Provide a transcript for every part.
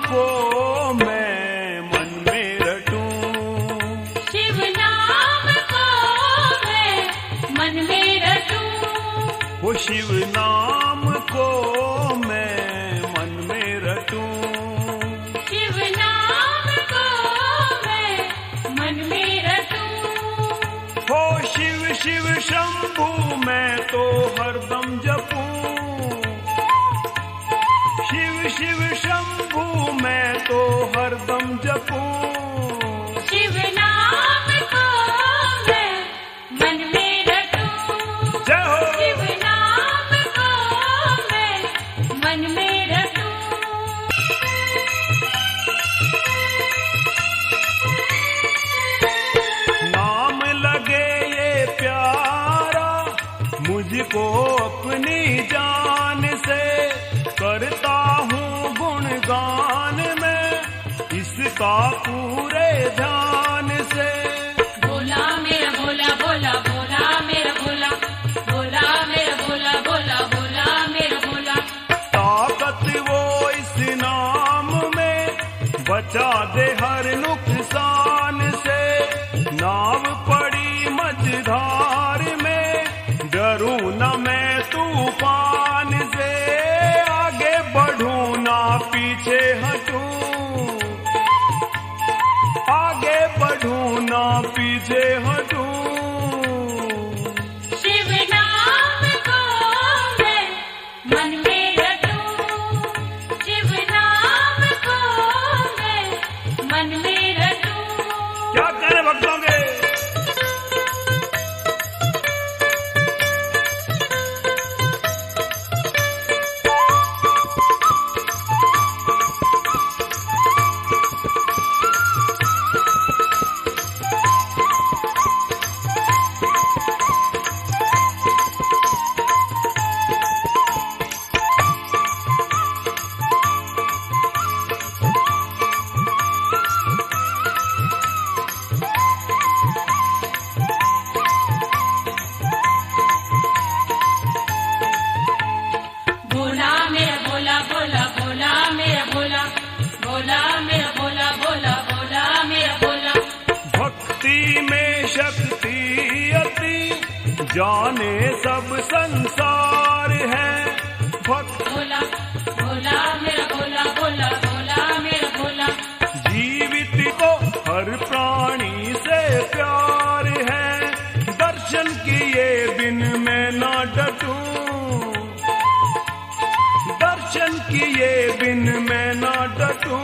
को मैं मन में रटूं, शिव नाम को मैं मन में रटूं, वो शिव नाम को मैं मन में रटूं, शिव नाम को मैं मन में रटूं, हो शिव शिव शंभू मैं तो हरदम जपूं, शिव शिव शंभू मैं तो हरदम जपूं, शिव नाम को मैं मन में रटूं, जय हो। शिव नाम को मैं मन में रटूं। नाम लगे ये प्यारा मुझको अपनी जान से, करता हूँ गुणगान में इसका पूरे ध्यान से। भोला मेरा भोला भोला भोला मेरा भोला, भोला मेरा भोला भोला भोला मेरा भोला, ताकत वो इस नाम में बचा दे हर नुकसान से। नाव पड़ी मझधार में डरूं न मैं तूफान से, आगे बढ़ूं ना पीछे हटूं, आगे बढ़ूं ना पीछे हटूं, शिव नाम को मैं मन में रटूं, शिव नाम को मैं मन में रटूं। क्या करें भक्तों के। भोला मेरा भोला भोला भोला मेरा भोला, भोला मेरा भोला भोला भोला मेरा भोला, भक्ति में शक्ति अति जाने सब संसार है। भक्त भोला भोला मेरा भोला भोला भोला मेरा भोला, जीवित को हर प्राणी से प्यार है। दर्शन किए बिन मैं ना डटूं, दर्शन किए बिन मैं ना डटूं,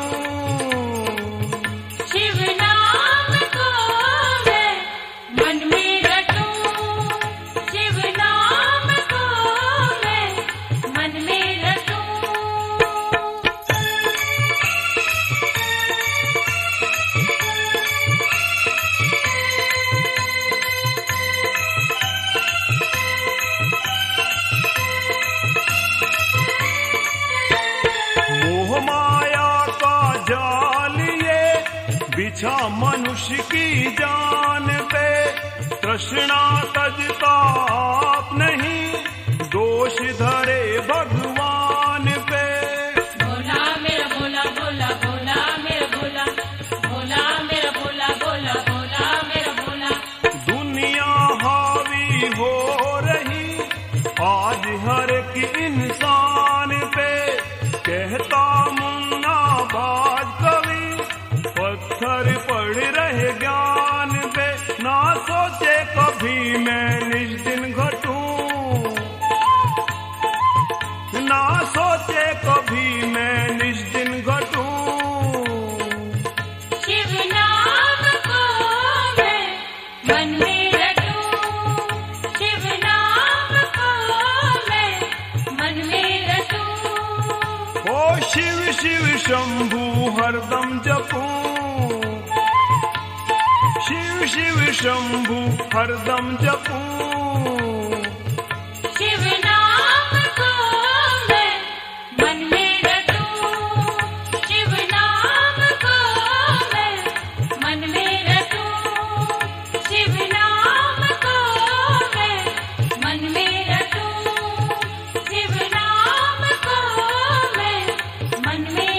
शिव नाम को मैं मन में रटूं, शिव नाम को मैं मन में रटूं। मोह माया का जाल ये बिछा मनुष्य की जान पे, तृष्णा तजता आप नहीं दोष धरे भगवान पे। भोला मेरा भोला भोला भोला मेरा भोला, भोला मेरा भोला भोला भोला मेरा भोला, दुनिया हावी हो रही आज हर एक इंसान पे, कहता मुन्ना बाज कवि पत्थर पड़ रहे ज्ञान पे। ना सोचे कभी मैं निज दिन घटूं, ना सोचे कभी मैं निज दिन घटूं, शिव नाम को मैं मन में रटूं, शिव नाम को मैं मन में रटूं, ओ शिव शिव शंभू हरदम जपूं, शिव शिव शंभू हरदम जपूं, शिव नाम को मैं मन में रटूं, शिव नाम को मैं मन में रटूं, शिव नाम को मैं मन में रटूं, शिव नाम को मैं मन में